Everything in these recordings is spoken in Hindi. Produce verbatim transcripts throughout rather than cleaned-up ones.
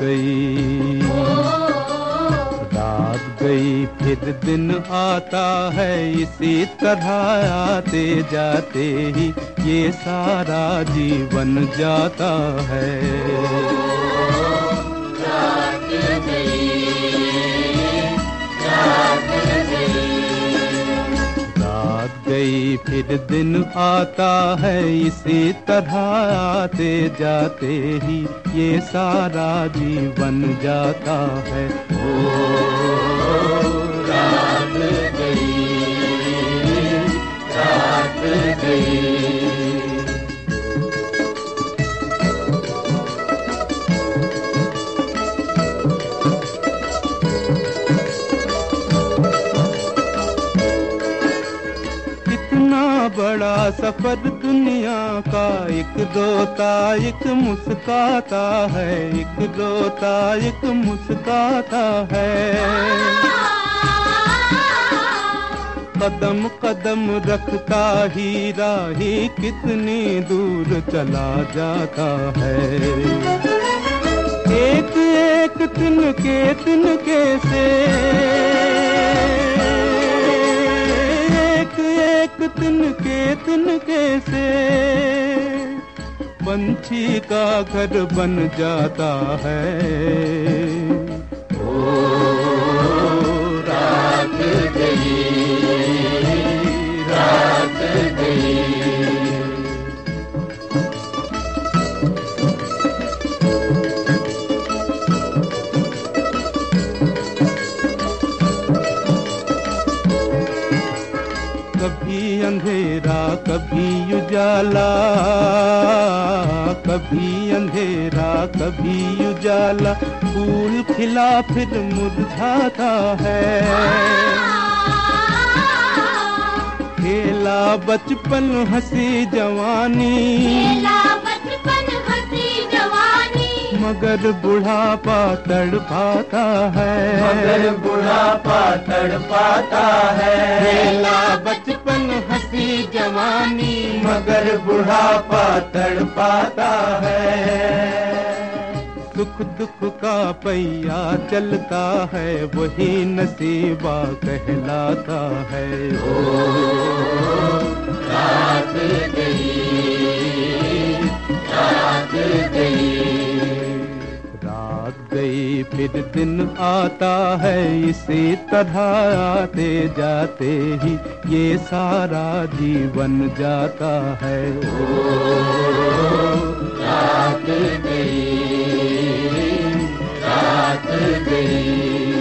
गई, रात गई फिर दिन आता है, इसी तरह आते जाते ही ये सारा जीवन जाता है। रात गई, रात गई, रात गई फिर दिन आता है, इसी तरह आते जाते ही ये सारा जीवन जाता है। ओ रात गई, रात गई। बड़ा सफर दुनिया का, एक रोता एक मुस्काता है, एक रोता एक मुस्काता है। कदम कदम रखता ही राही कितनी दूर चला जाता है। एक एक तिनके तिनके से, एक तिनके तिनके से पंछी का घर बन जाता है। ओ रात गई, रात गई। कभी अंधेरा कभी उजाला, कभी अंधेरा कभी उजाला, फूल खिला फिर मुरझाता है। खेला बचपन हंसी जवानी, खेला बचपन हंसी जवानी, मगर बुढ़ापा तड़पाता है, मगर बुढ़ापा तड़पाता है। खेला बचपन हंसी जवानी, मगर बुढ़ापा तड़पाता है। सुख दुख का पहिया चलता है, वही नसीबा कहलाता है। ओ रात गई, रात गई, रात गई फिर दिन आता है, इसी तरह आते जाते ही ये सारा जीवन जाता है। ओ रात गई, रात गई।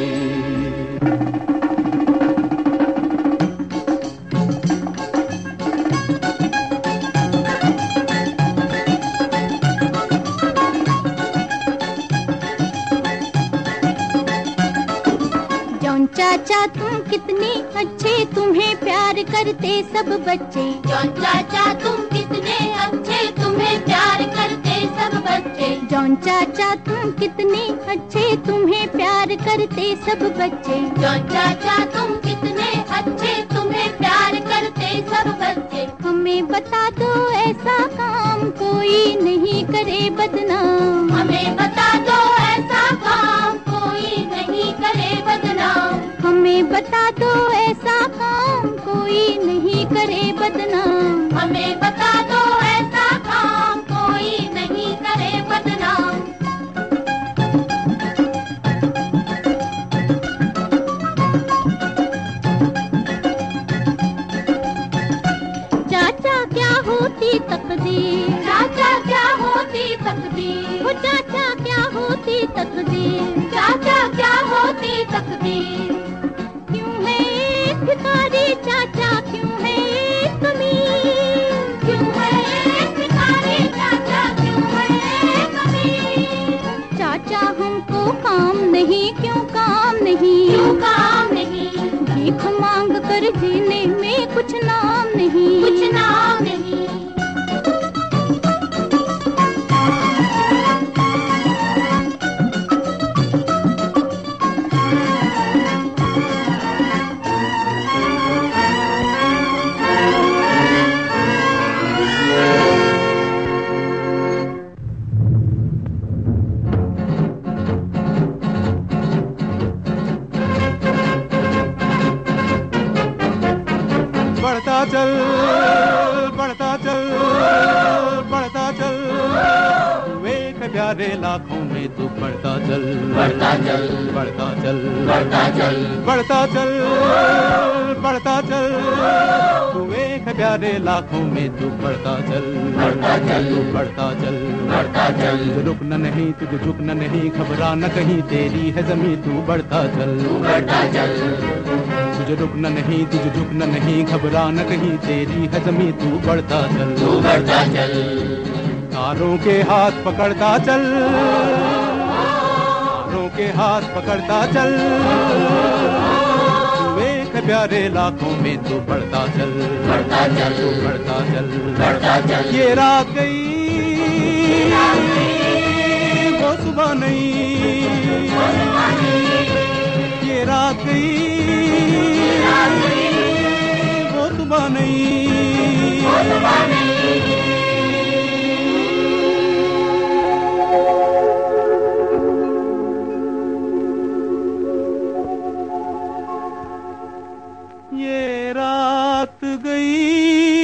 जॉन चाचा तुम कितने अच्छे, तुम्हें प्यार करते सब बच्चे। जॉन चाचा तुम कितने अच्छे, तुम्हें प्यार करते सब बच्चे। जॉन चाचा तुम कितने अच्छे, तुम्हें प्यार करते सब बच्चे। जॉन चाचा तुम कितने अच्छे, तुम्हें प्यार करते सब बच्चे। हमें बता दो ऐसा काम कोई नहीं करे बदनाम, हमें बता दो ऐसा काम कोई नहीं करे बदनाम। हमें बता दो ऐसा काम कोई नहीं करे बदनाम। हमें बता दो ऐसा काम कोई नहीं करे बदनाम। चाचा क्या होती तकदीर, चाचा क्या होती तकदीर, वो चाचा क्या होती तकदीर, चाचा क्या होती तकदीर। क्यों है एक भिखारी चाचा, क्यों है एक अमीर, क्यों है एक भिखारी चाचा, क्यों है एक अमीर। चाचा हमको काम नहीं, क्यों काम नहीं, क्यों काम नहीं, भीख मांग कर जीने में कुछ नाम नहीं, कुछ नाम नहीं। चल बढ़ता चल बढ़ता चल तू एक प्यारे लाखों में तू बढ़ता चल बढ़ता चल बढ़ता चल बढ़ता चल बढ़ता चल बढ़ता चल तू एक प्यारे लाखों में तू बढ़ता चल बढ़ता चल तू बढ़ता चल बढ़ता चल तुझे रुकना नहीं तुझे झुकना नहीं घबरा न कहीं तेरी है जमीन तू बढ़ता चल बढ़ता चल तुझे रुकना नहीं तुझे झुकना नहीं घबरा न कहीं तेरी है जमीन तू बढ़ता चल तू बढ़ता चल तारों के हाथ पकड़ता चल तारों के हाथ पकड़ता चल तू एक प्यारे लाखों में तू बढ़ता चल बढ़ता चल तू बढ़ता चल बढ़ता चल ये रात गई वो सुबह नहीं ये रात गई वो सुबह नहीं ये रात गई